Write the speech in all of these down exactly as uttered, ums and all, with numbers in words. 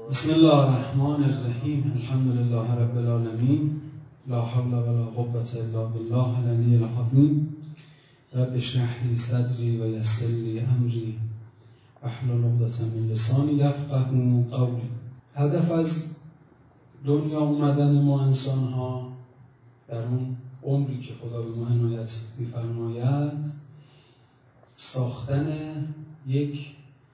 بسم الله الرحمن الرحیم. الحمد لله رب العالمین. لا حول ولا قوة الا بالله العلی العظیم. رب اشرح لی صدری و یسر لی امری واحلل عقدة من لسانی یفقهوا قولی. هدف از دنیا اومدن ما انسان ها در اون عمری که خدا به ما عنایت می‌فرماید ساختن یک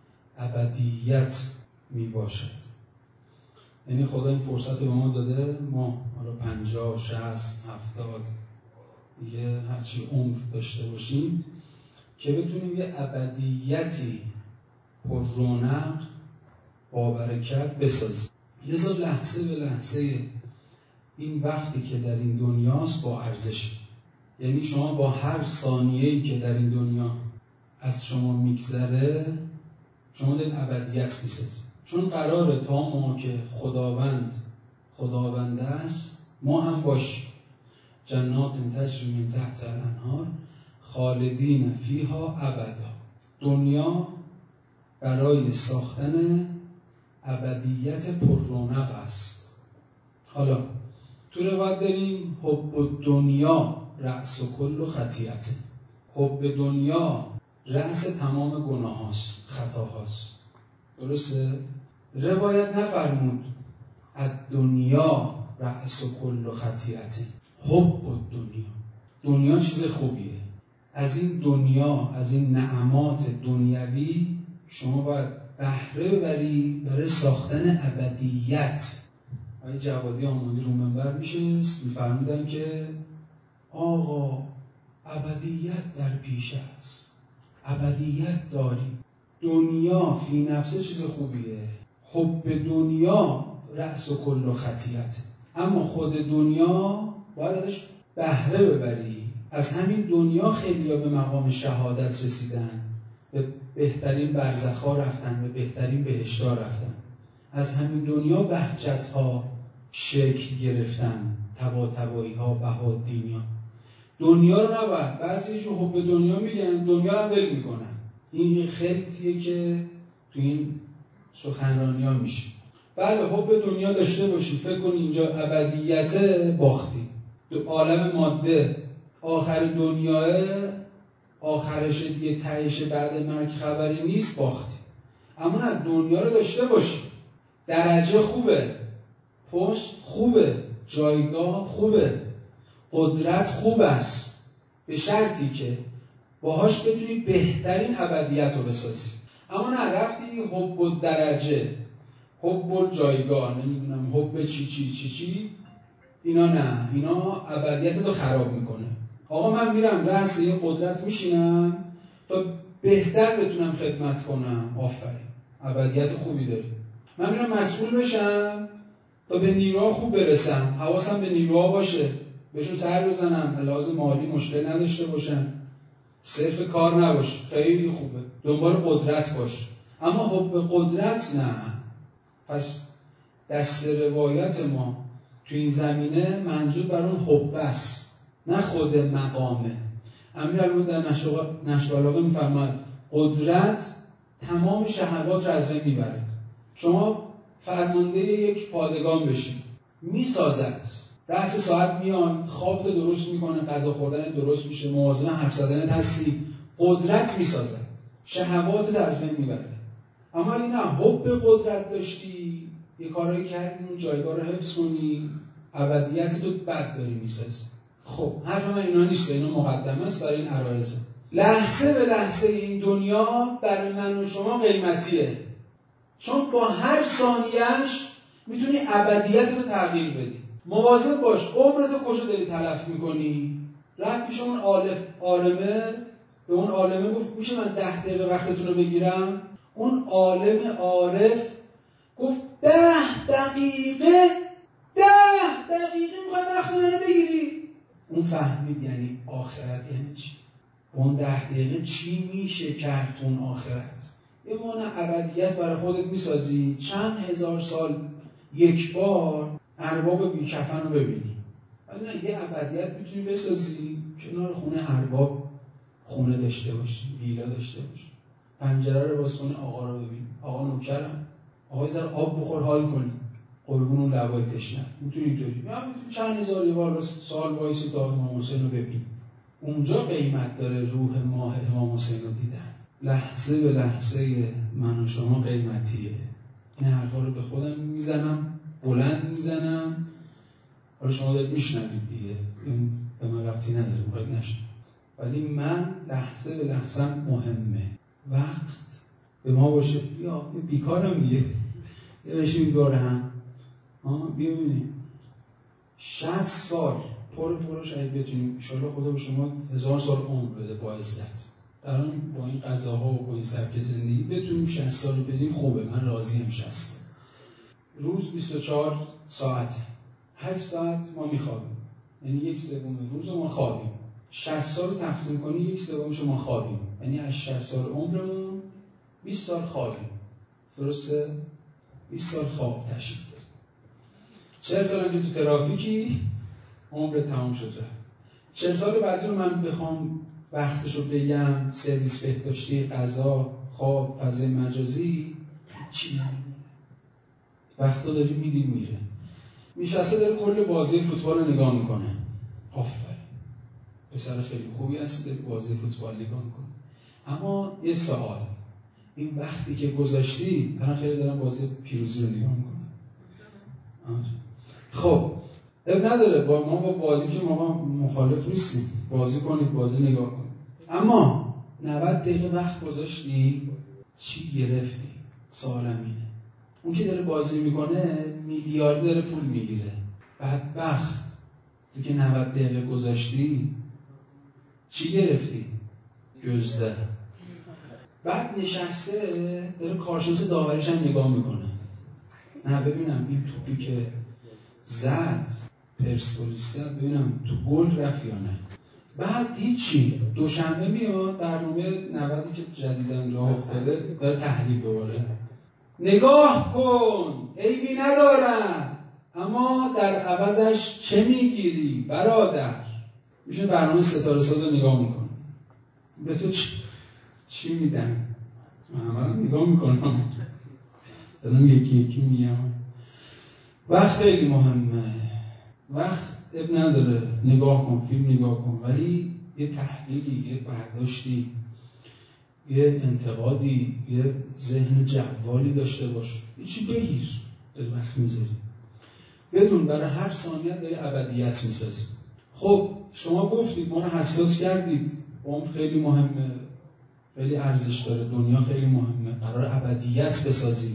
ابدیت می باشد. یعنی خدا این فرصت به ما داده، ما حالا پنجاه، شصت، هفتاد دیگه هرچی عمر داشته باشیم که بتونیم یه ابدیتی پر رونق با برکت بسازیم. لذا لحظه به لحظه این وقتی که در این دنیاست با ارزش. یعنی شما با هر ثانیه‌ای که در این دنیا از شما میگذره شما دارید ابدیت میسازید. چون قراره تا ما که خداوند خداوند است ما هم باشیم. جنات تجری من تحت الانهار خالدین فیها ابدا. دنیا برای ساختن ابدیت پر رونق است. حالا تو روایت داریم حب دنیا رأس و کل خطیئت. حب دنیا رأس تمام گناه هاست، خطا هاست. درسته؟ روایت نفرمود از دنیا رأس و کل خطیئت. حب دنیا، دنیا چیز خوبیه. از این دنیا، از این نعمات دنیوی شما باید بهره ببری برای ساختن ابدیت. آقای جوادی آماده رو منبر میشه میفرمودن که آقا ابدیت در پیش است، ابدیت داری. دنیا فی نفسه چیز خوبیه. حب دنیا رأس و کل خطیئت. اما خود دنیا باید ازش بهره ببری. از همین دنیا خیلی‌ها به مقام شهادت رسیدن، به بهترین برزخ‌ها رفتن، به بهترین بهشت‌ها رفتن. از همین دنیا بهجت‌ها شکل گرفتن، طباطبایی‌ها، بهادینی‌ها. دنیا رو نباید، بعضی جو حب دنیا میگن دنیا رو ول میکنن. این خیلیه که تو این سخنرانی ها میشه. بله حب دنیا داشته باشی، فکر کن اینجا ابدیت باختی. تو عالم ماده آخر دنیاه، آخرش دیگه تهش بعد مرگ خبری نیست، باختی. اما نه، دنیا رو داشته باشی. درجه خوبه، پست خوبه، جایگاه خوبه، قدرت خوب است، به شرطی که باهاش بتونی بهترین ابدیت رو بسازی. اما نه رفتی حب درجه، حب جایگاه، نمیدونم حب چی چی چی چی، اینا نه، اینا ابدیت رو خراب میکنه. آقا من میرم رأس یه قدرت میشینم تا بهتر بتونم خدمت کنم، آفرین، ابدیت خوبی داری. من میرم مسئول بشم تا به نیروها خوب برسم، حواسم به نیروها باشه، بهشون سر بزنم، لازم مالی مشکل نداشته باشن، صرف کار نباش، خیلی خوبه، دنبال قدرت باش. اما حب قدرت نه. پس دست روایت ما تو این زمینه منظور بر اون حب است، نه خود مقامه. امیرالمومنین در نشر البلاغه میفرماید قدرت تمام شهوات را از بین میبرد. شما فرمانده یک پادگان بشید، میسازد، رأس ساعت میان، خوابت درست میکنه، غذا خوردن درست میشه، مواظب حرف زدن هستی، قدرت میسازد، شهواتت از بین میبره. اما اگه نه حب قدرت داشتی، یه کارایی کردی اون جایگاه رو حفظ کنی، ابدیت تو بد داری میسازی. خب حرف من اینا نیست، اینا مقدمه است برای این عرایض. لحظه به لحظه این دنیا برای من و شما قیمتیه، چون با هر ثانیه‌اش میتونی ابدیت رو تغییر بدی. مواظب باش عمرتو کجا داری تلف میکنی. رفت پیش اون عالف عالمه، به اون عالمه گفت میشه من ده دقیقه وقتتون رو بگیرم؟ اون عالم عارف گفت ده دقیقه ده دقیقه میخوای وقت منو بگیری؟ اون فهمید یعنی آخرت یعنی چی. اون ده دقیقه چی میشه کرد اون آخرت. یه معنی ابدیت برای خودت میسازی، چند هزار سال یک بار ارباب بی کفن رو ببینی. ولی نه، یه ابدیت میتونی بسازی کنار خونه ارباب خونه داشته باشی، ویلا داشته باشی، پنجره رو باز کنی آقا رو ببینی، آقا نوکرم، آقا یه ذره آب بخور حال کن، قربون اون لبای تشنه. میتونی اینطوری یا میتونی چند هزار یه بار سال وایسی تا امام حسین رو ببین. اونجا قیمت داره روح ماه امام حسین رو دیدن. لحظه به لحظه من و شما قیمتیه. این حرفا رو به خودم میزنم، بلند میزنم. حالا شما دارید میشنوید دیگه، این به من ربطی نداره، باید نشنوید. ولی من لحظه به لحظه مهمه. وقت به ما باشه یا بیکارم دیگه، یه بشیم دور هم ها بیا ببینیم شصت سال پر پرش اگه بتونیم ان شاءالله خدا به شما هزار سال عمر بده با عزت. الان با این قضاها و با این سبک زندگی بتونیم شصت سال رو بدیم خوبه، من راضیم. شصت روز بیست و چهار ساعت، هشت ساعت ما میخوابیم، یعنی یک سوم روز ما خوابیم. شصت سال رو تقسیم کنی یک سومش ما خوابیم، یعنی از شصت سال عمرمون بیست سال خوابیم. درسته؟ بیست سال خواب تشریف داریم. چهل سال هم که تو ترافیکی عمرت تمام شد رفت. چهل سال بعدی رو من بخوام وقتشو بگم، سرویس بهداشتی، غذا، خواب، فضای مجازی، هیچی نمیمونه. وقتا داری میدی میره. میشسته داره کل بازی فوتبال رو نگاه میکنه. آفرین، پسر خیلی خوبی هستی، داری بازی فوتبال نگاه میکنه. اما یه سوال، این وقتی که گذاشتی، الان خیلی دارم بازی پیروزی رو نگاه میکنم. خب اب نداره، با ما با بازی که ما مخالف نیستیم، بازی کنید، بازی نگاه کنید. اما نود دقیقه وقت گذاشتی، چی گرفتی؟ سوالم اینه. اون که داره بازی میکنه میلیاردی داره پول میگیره. بدبخت تو که نود دقیقه گذاشتی چی گرفتی؟ گزده. بعد نشسته داره کارشناس داوریش هم نگاه میکنه. نه ببینم این توپی که زد پرسپولیس زد، ببینم تو گل رفت یا نه. بعد هیچی، دوشنبه میاد برنامه نودی که جدیدن راه افتاده داره تحلیل بباره. نگاه کن عیبی ندارم، اما در عوضش چه میگیری برادر؟ میشه برنامه ستاره ساز رو نگاه میکنه. به تو چی, چی میدن؟ من نگاه میکنم دارم یکی یکی میگم. وقت خیلی مهمه. وقت اب نداره، نگاه کن، فیلم نگاه کن، ولی یه تحلیلی، یه برداشتی، یه انتقادی، یه ذهن جوالی داشته باش. یه چی بگیر داری وقت میذاری. بدون برای هر ثانیه داری ابدیت میسازی. خب شما گفتید ما رو حساس کردید، عمر خیلی مهمه، خیلی ارزش داره، دنیا خیلی مهمه، قرار ابدیت بسازیم.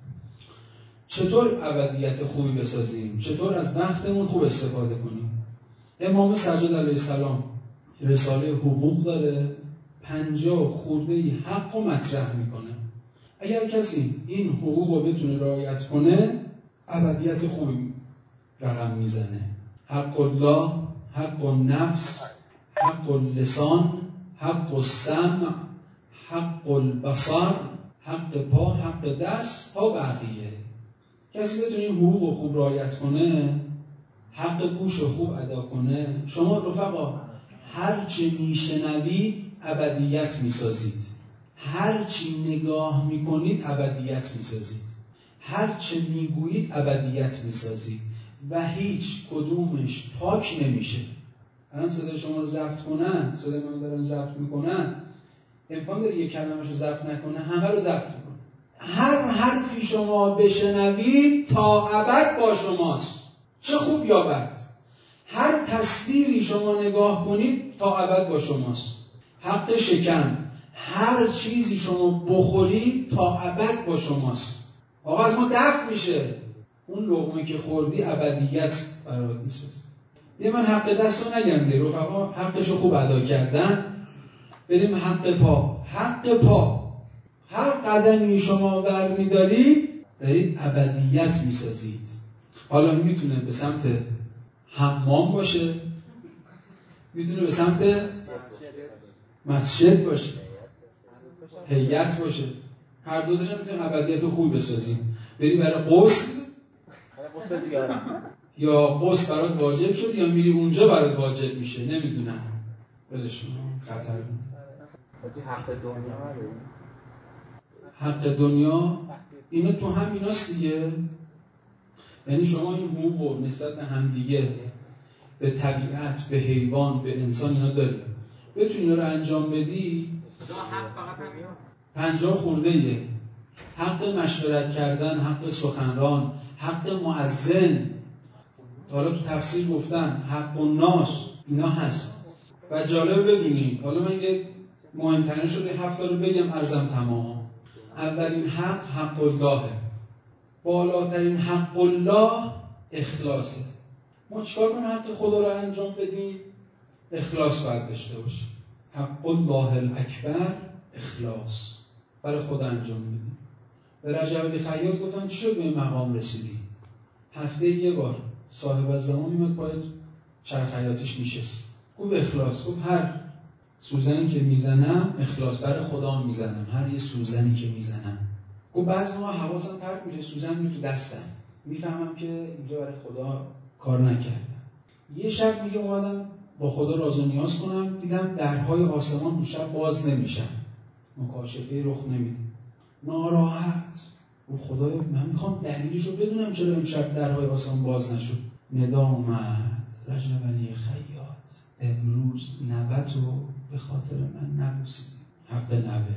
چطور ابدیت خوبی بسازیم؟ چطور از وقتمون خوب استفاده کنیم؟ امام سجاد علیه السلام رساله حقوق داره، پنجاه خورده‌ای حق رو مطرح میکنه. اگر کسی این حقوق رو بتونه رعایت کنه ابدیت خوبی رقم میزنه. حق الله، حق النفس، حق اللسان، حق السمع، حق البصر، حق پا، حق دست تا بقیه. کسی بتونه این حقوق رو خوب رعایت کنه، حق گوش رو خوب ادا کنه، شما رفقا هر چی میشنوید ابدیت میسازید، هر چی نگاه میکنید ابدیت میسازید، هر چی میگویید ابدیت میسازید و هیچ کدومش پاک نمیشه. الان صدای شما رو ضبط کنن، صدای من دارن ضبط میکنن، امکان داره یک کلمه‌شو ضبط نکنه، همه رو ضبط میکنه. هر حرفی شما بشنوید تا ابد با شماست، چه خوب یا بد. هر تصویری شما نگاه کنید تا ابد با شماست. حق شکم، هر چیزی شما بخورید تا ابد با شماست. آقا از ما دفع میشه، اون لقمه که خوردی ابدیت برات میسازه. یه من حق دست رو نگم دیگه، رفقا حقشو خوب ادا کردن. بریم حق پا. حق پا، هر قدمی شما ور میدارید دارید ابدیت میسازید. حالا میتونه به سمت حمام باشه، میتونه به سمت مسجد باشه، هیئت باشه، هر دو تاشون میتونه ابدیت خوب بسازیم. بری برای غسل یا غسل برات واجب شد یا میری اونجا برات واجب میشه، نمیدونم، ولشون خطر. حق دنیا حق دنیا اینا تو هم ایناست دیگه. یعنی شما این حقوق نسبت به همدیگه، به طبیعت، به حیوان، به انسان اینا داری، بتونی اینا رو انجام بدی. پنجاه خورده ایه. حق مشورت کردن، حق سخنران، حق مؤذن، حالا تو تفسیر گفتن حق الناس، اینا هست. و جالب بدونید، حالا من یه مهمترین شده هفته رو بگم ارزم تمام. اولین حق حق اللهه، بالاترین حق الله اخلاصه. ما چیکار کنیم حق خدا رو انجام بدیم؟ اخلاص باید داشته باشیم. حق الله الاکبر اخلاص، برای خدا انجام بدیم. به رجب علی خیاط گفتن چی شد به این مقام رسیدی؟ هفته یه بار صاحب الزمان میاد پای چرخ حیاتش میشست، گفت اخلاص. گفت هر سوزنی که میزنم اخلاص برای خدا میزنم، هر یه سوزنی که میزنم. گفت بعضی موقع حواسم پرت میشه، سوزن میره تو دستم، میفهمم که اینجا برای خدا کار نکردم. یه شب میگه اومدم با خدا راز و نیاز کنم، دیدم درهای آسمان اون شب باز نمیشن، مکاشفه رخ نمیده. ناراحت و خدایا من میخوام دلیلشو بدونم چرا امشب درهای آسمان باز نشد. ندا اومد رجب علی خیاط، امروز نبتو به خاطر من نبوسیدی. حق نبه.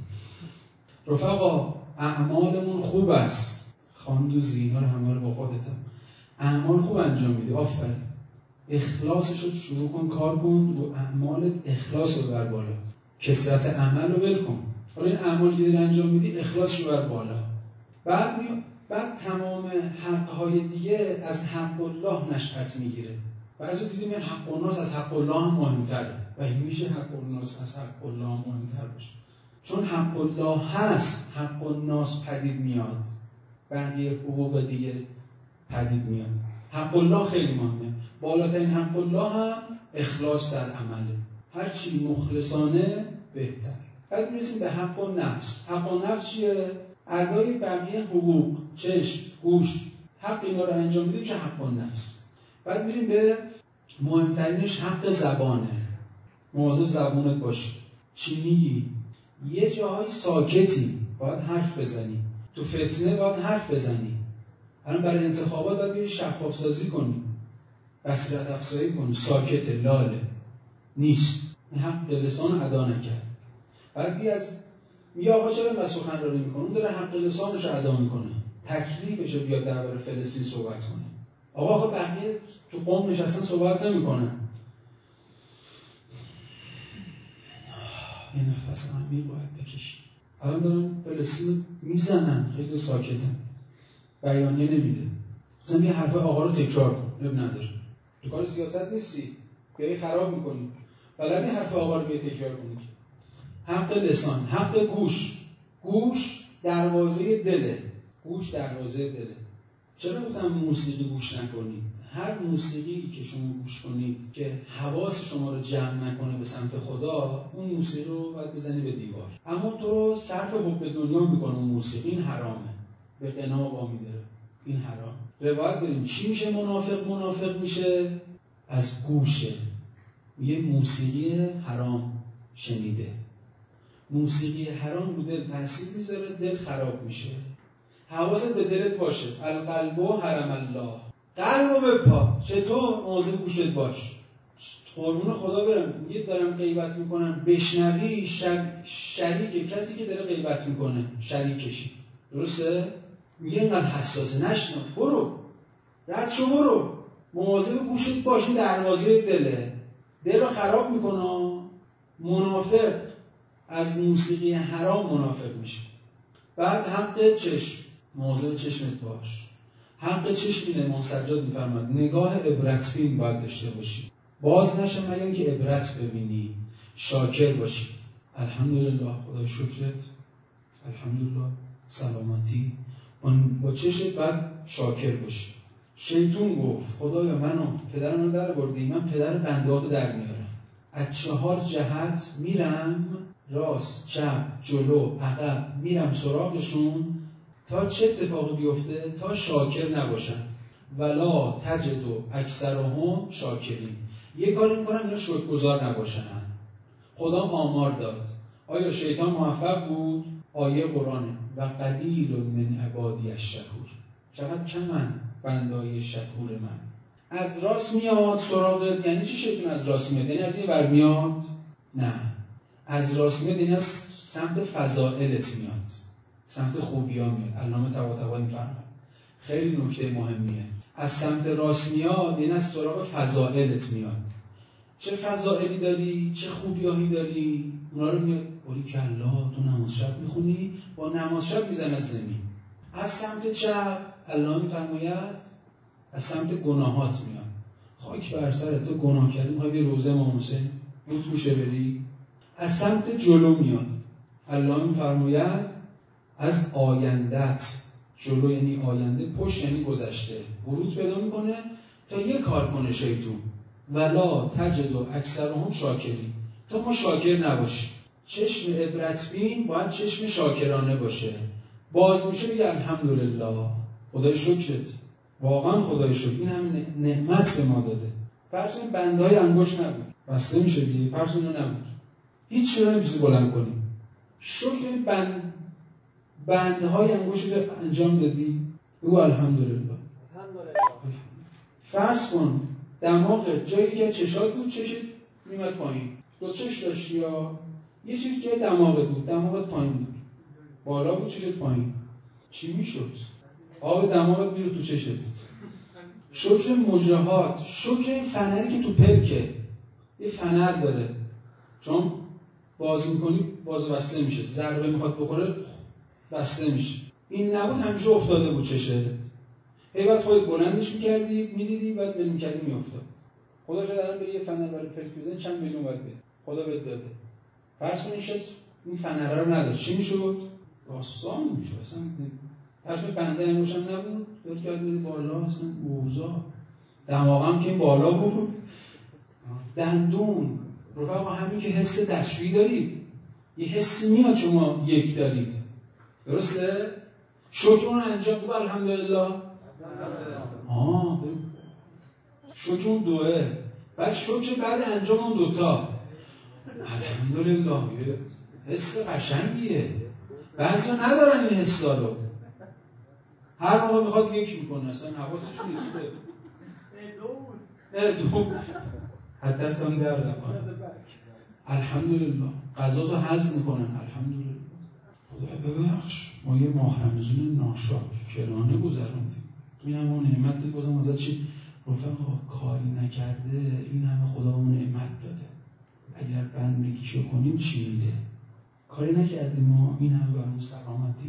رفقا اعمالمون خوب است، خواندوزی اینا رو همه رو با خودتم، اعمال خوب انجام میدی، آفرین، اخلاصش رو شروع کن، کار کن رو اعمالت، اخلاص رو بر بالا، کثرت عمل رو ول کن. حالا این اعمالی که داری انجام میدی اخلاص رو بر بالا. بعد می... بعد تمام حق‌های دیگه از حق الله نشأت میگیره. بعضی دیدیم این حق الناس از حق الله هم مهمتره. و این میشه حق الناس از حق الله هم مهمتر باشه. چون حق الله هست، حق الناس پدید میاد، بقیه حقوق دیگه پدید میاد. حق الله خیلی مهمه. بالاترین حق الله هم اخلاص در عمله، هر چی مخلصانه بهتر. بعد میرسیم به حق النفس. حق النفس چیه؟ ادای بقیه حقوق، چشم، گوش، حق اینا رو انجام بدیم چه حق النفس. بعد میریم به مهمترینش حق زبانه. مواظب زبونت باش، چی میگی؟ یه جاهای ساکتی باید حرف بزنی، تو فتنه باید حرف بزنی. الان برای انتخابات باید بیایی شفاف سازی کنی، بصیرت افزایی کنی. ساکت لاله نیست، این حق لسان ادا نکرد. بعد بیا از میگه آقا چرا این سخنرانی میکنه؟ اون داره حق لسانش رو ادا میکنه، تکلیفش رو بیاد درباره فلسطین صحبت کنه. آقا آقا بقیه تو قم نشستن صحبت نمیکنن. یه نفس عمیق باید بکشی. الان دارن فلسطین میزنن، خیلی ساکتن، بیانیه نمیده. مثلا یه حرف آقا رو تکرار کن، اب نداره، تو کار سیاست نیستی، بیایی خراب میکنی. بلدی حرف آقا رو بیایی تکرار کنی. حق لسان، حق گوش. گوش دروازه دله، گوش دروازه دله. چرا گفتم موسیقی گوش نکنید؟ هر موسیقی که شما گوش کنید که حواس شما رو جمع نکنه به سمت خدا، اون موسیقی رو باید بزنی به دیوار. اما تو رو صرف حب دنیا میکنه اون موسیقی، این حرامه، به قنا وامی داره، این حرام. روایت داریم چی میشه منافق؟ منافق میشه از گوشه. یه موسیقی حرام شنیده، موسیقی حرام رو دل تاثیر میذاره، دل خراب میشه. حواست به دلت باشه. القلب و حرم الله، قلب رو بپا، چطور؟ مواظب گوشت باش. قربون خدا برم، میگه دارم غیبت میکنم، بشنوی شر... شریک کسی که داره غیبت میکنه شریکشی، درسته؟ میگه اینقدر حساسه، نشنو، برو رد شو، برو، مواظب گوشت باش، دروازه دله، دل رو خراب میکنه. منافق از موسیقی حرام منافق میشه. بعد حق چشم، مواظب چشمت باش. حق چشم اینه، امام سجاد میفرماد نگاه عبرتبین باید داشته باشی، باز نشه مگر اینکه عبرت ببینی، شاکر باشی. الحمدلله، خدای شکرت، الحمدلله سلامتی. اون با چشمت باید شاکر باشی. شیطون گفت خدایا منو پدر منو در بردی، من پدر بندهاتو در میارم، از چهار جهت میرم، راست، چپ، جلو، عقب، میرم سراغشون تا چه اتفاقی بیفته؟ تا شاکر نباشن. ولا تجدو اکثرهم شاکرین، یه کاری میکنم اینا شکرگزار نباشن. خدا آمار داد. آیا شیطان موفق بود؟ آیه قرآنه و قلیل من عبادی الشکور، چقدر کمن بندای شکور من. از راست میاد سراغت، یعنی چی شکل از راست میاد؟ یعنی از این ور میاد؟ نه، از راست میاد یعنی از سمت فضائلت میاد، سمت خوبی ها میاد. علامه طباطبایی میفرماید خیلی نکته مهمیه، از سمت راست میاد یعنی از سراغ فضائلت میاد. چه فضائلی داری، چه خوبیاهی داری، اونا رو میاد باری کلا تو نماز شب میخونی، با نماز شب میزند زمین. از سمت چپ الله میفرماید از سمت گناهات میاد. خاک بر سرت، تو گناه کردی میخوای بری روزه امام حسین روت میشه بری. از سمت جلو میاد، الله میفرماید از آیندت، جلو یعنی آینده، پشت یعنی گذشته، ورود پیدا میکنه تا یه کار کنه شیطون، ولا تجد اکثرهم شاکرین، تا ما شاکر نباشی. چشم عبرت بین باید چشم شاکرانه باشه، باز میشه بگه الحمدلله، خدای شکرت، واقعا خدای شکر، این هم نعمت به ما داده. فرض کن بندهای انگشت نبود، بسته میشه دیگه، فرض کن نبود، هیچ چیزی نمیشه بلند کنی، شکر بند بندهای انگشت رو انجام دادی، بگو الحمدلله. فرض کن دماغت جایی که چشات بود چشت میمد پایین، دو چش داشتی یا یه چش جای دماغت بود، دماغت پایین بود، بالا بود چشت پایین، چی میشد؟ آب دماغت میره تو چشت. شکر مجرهات، شکر فنری که تو پلکه، یه فنر داره، چون باز میکنی باز بسته میشه، ضربه میخواد بخوره بسته میشه، این نبود همیشه افتاده بود چشت، هی بعد خودت بلندش میکردی میدیدی بعد بل میکردی میافتاد. خدا چه دارم به یه فنر برای پلک بزنی چند میلیون باید بده، خدا بهت داده. فرض کن این فنره رو نداشت چی میشد؟ داستان میشد اصلا. فرض کن بنده این روشن نبود، باید کرد بالا اصلا اوضاع، دماغم که بالا بود، دندون رفقا، همین که حس دستشویی دارید، یه حسی میاد شما یک دارید، درسته؟ شکر اون انجام دو الحمدلله، آه شکر اون دوه، بعد شکر بعد انجام اون دوتا الحمدلله، یه حس قشنگیه. بعضی ها ندارن این حسا رو، هر موقع میخواد یک میکنه اصلا حواسش نیسته، اه دو حد دستم درد نکنه الحمدلله، غذا تو هضم میکنن الحمدلله. خدا ببخش ما یه ماه رمضان ناشکرانه گذروندیم، این همون نعمت دید، بازم ازت چی رفقا کاری نکرده این همه خدا اون نعمت داده، اگر بندگیشو کنیم چی میده؟ کاری نکردیم ما، این همه برامون سلامتی.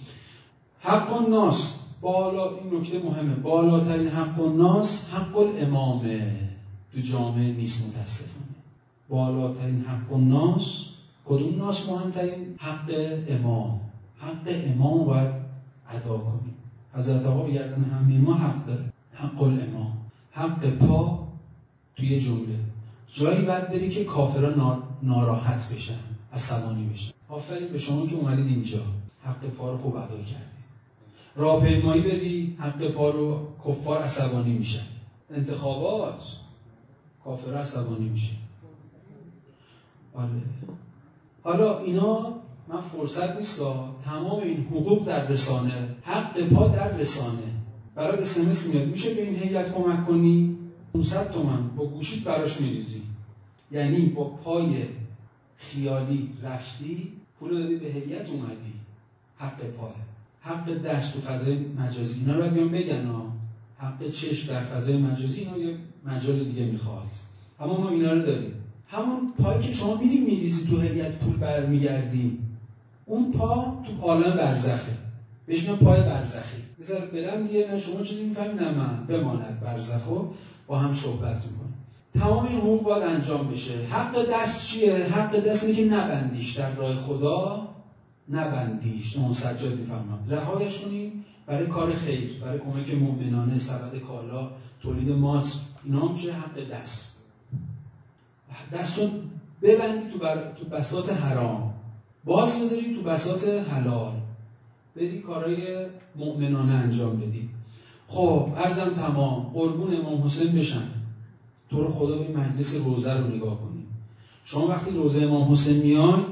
حق الناس، بالا، این نکته مهمه، بالاترین حق الناس حق الامامه تو جامعه نیست متاسفانه. بالاترین حق الناس، کدوم ناس؟ مهمترین حق امام، حق امام رو باید ادا کنیم. حضرت آقا به گردن همه ما حق داره، حق الامام، حق پا توی جمله، جایی باید بری که کافرها ناراحت بشن، عصبانی بشن. آفرین به شما که اومدید اینجا، حق پا رو خوب ادا کردید. راهپیمایی بری، حق پا رو، کفار عصبانی میشن. انتخابات، کافرها عصبانی میشن. آره. حالا اینا من فرصت نیستا، تمام این حقوق در رسانه، حق پا در رسانه، برات اسمس میاد میشه به این هیئت کمک کنی، پانصد تومن با گوشیت براش میریزی، یعنی با پای خیالی رفتی پول دادی به هیئت اومدی، حق پاه، حق دست تو فضای مجازی، اینا رو باید بگن ها، حق چشم در فضای مجازی اینا یه مجال دیگه میخواد، اما ما اینا رو داریم. همون پایی که شما میری میریزی تو هیئت پول برمیگردی، اون پا تو عالم برزخه، بهش میگن پای برزخی. بذار برم دیگه، نه شما چیزی میفهمی نه من، بماند برزخو، با هم صحبت میکنیم. تمام این حقوق باید انجام بشه. حق دست چیه؟ حق دست اینه که نبندیش در راه خدا، نبندیش. امام سجاد میفرماد رهایش کنیم برای کار خیر، برای کمک مؤمنانه، سبد کالا، تولید ماست، اینا میشه حق دست. دستو ببندی تو, بر... تو بساط حرام، باز بذاری تو بساط حلال، بری کارهای مؤمنانه انجام بدی. خب عرضم تمام، قربون امام حسین بشن، تو رو خدا به مجلس روزه رو نگاه کنید. شما وقتی روزه امام حسین میاد،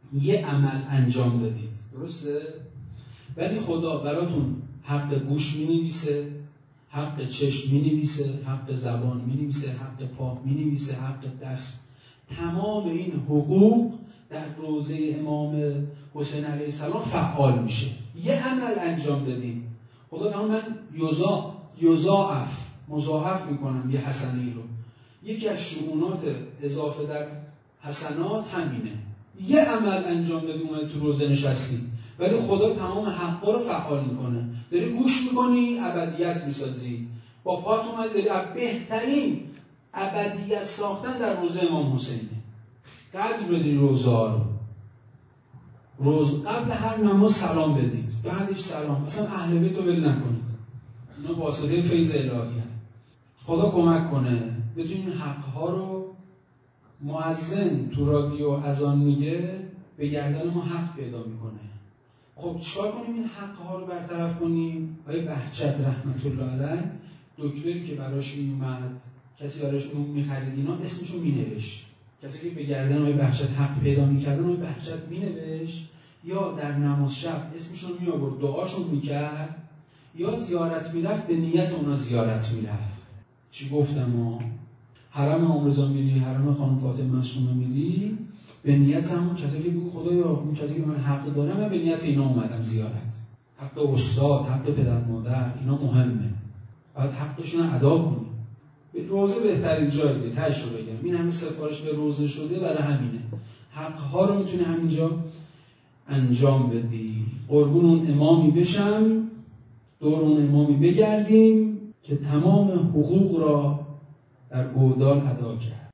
یه عمل انجام دادید، درسته؟ ولی خدا براتون حق گوش می‌نویسه، حق چشم می‌نویسه، حق زبان می‌نویسه، حق پا می‌نویسه، حق دست. تمام این حقوق در روضه امام حسین علیه السلام فعال میشه. یه عمل انجام دادیم، خدا فرمود من یضاعف یضاعف مضاعف میکنم یه حسنه رو. یکی از شؤونات اضافه در حسنات همینه. یه عمل انجام دادی، اومدی تو روزه نشستی، ولی خدا تمام حقا رو فعال میکنه. داری گوش میکنی، ابدیت میسازی. با پات اومدی داری بهترین ابدیت ساختن در روزه امام حسینه. قدر بدین روزه ها رو. روز قبل هر نماز سلام بدید، بعدش سلام. مثلا اهل بیت رو ول نکنید، اینا واسطه فیض الهی هست. خدا کمک کنه بتونین حقها رو، مؤذن تو رادیو اذان میگه به گردن ما حق پیدا میکنه. خب چیکار کنیم این حقها رو برطرف کنیم؟ آقای بهجت رحمت الله علیه دکتری که براش میومد، کسی براش میخرید اینا، اسمشو مینوشت. کسی که به گردن آقای بهجت حق پیدا میکردن آقای بهجت مینوشت، یا در نماز شب اسمشون میآورد دعاشون میکرد، یا زیارت میرفت به نیت اونا زیارت میرفت. چی گفتم ها؟ حرم امام رضا میری، حرم خانم فاطمه معصومه میری، به نیت همون کسی که بگو خدایا اون کسی که من حق دارم، من به نیت اینا اومدم زیارت. حق استاد، حق پدر مادر، اینا مهمه، باید حقشون رو ادا کنی. به روزه بهترین جاییه، تهش رو بگم این همه سفارش به روزه شده برای همینه. حقها رو میتونی همینجا انجام بدی. قربون اون امامی بشم، دور اون امامی بگردیم که تمام حقوق را در گودال ادا کرد.